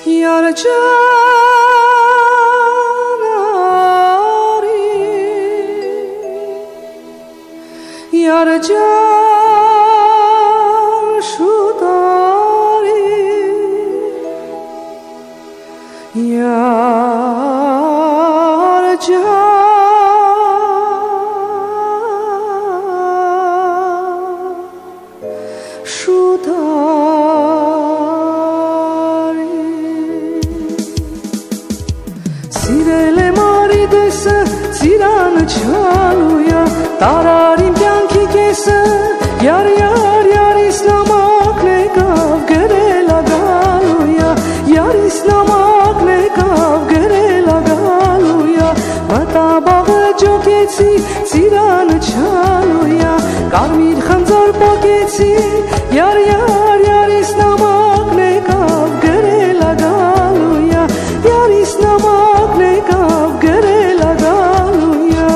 Yar canari, yar can shudari, yar can shudari. Սիրել եմ արիդեսը, ծիրանը չալույա, տարարիմ կյանքի կեսը, յար, յարիս նամակն եկավ, գրել ագալույա, յարիս նամակն եկավ, գրել ագալույա, մտաբաղը ջոկեցի, ծիրանը չալույա, կարմիր խնձոր պոկեցի, յար, յարիս նամակն եկավ, գրել ագալույա, յարիս նամակն եկավ, գրել ագալույա.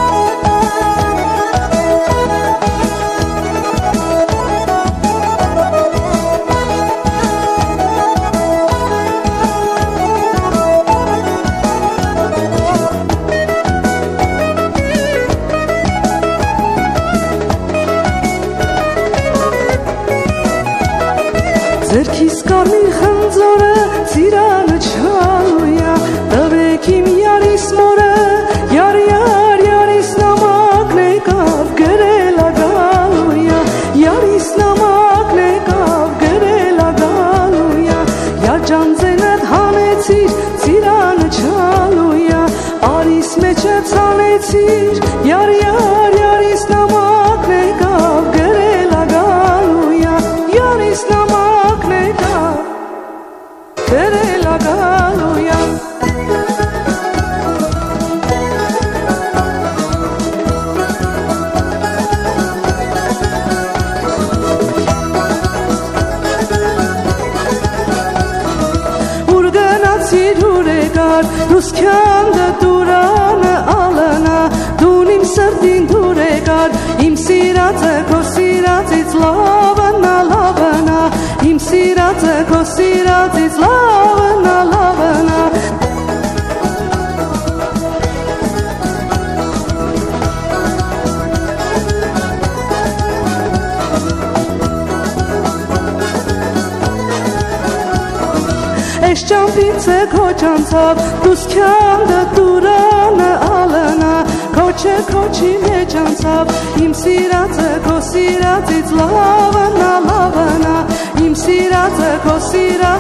Ձերքիս կարմիր խնձորը, ծիրանը չալույա, տվեք իմ յարիս մորը, յար, յարիս նամակն եկավ, գրել ագալույա, յարիս նամակն եկավ, գրել ագալույա, յար ջան ձենդ հանեցիր, ծիրանը չալույա, արիս մեջը ցանեցիր, յար, յարիս նամակն եկավ, գրել ագալույա, յարիս նամակն եկավ, գրել ագալույա. Ուր գնացիր ուր եկար, ռուսքյանը դուրանը ալնա, դուն իմ սրտին դուր եկար, իմ սիրածը քո սիրածից լավնա, լավնա, իմ սիրածը քո սիրածից լավնա, լավնա. Էս ճամփից է քո ճանցավ, դուսքյանը դուրանը ալնա, քոչը քոչի մեջ անցավ, իմ սիրածը քո սիրածից լավնա, լավնա, իմ սիրածը քո սիրածից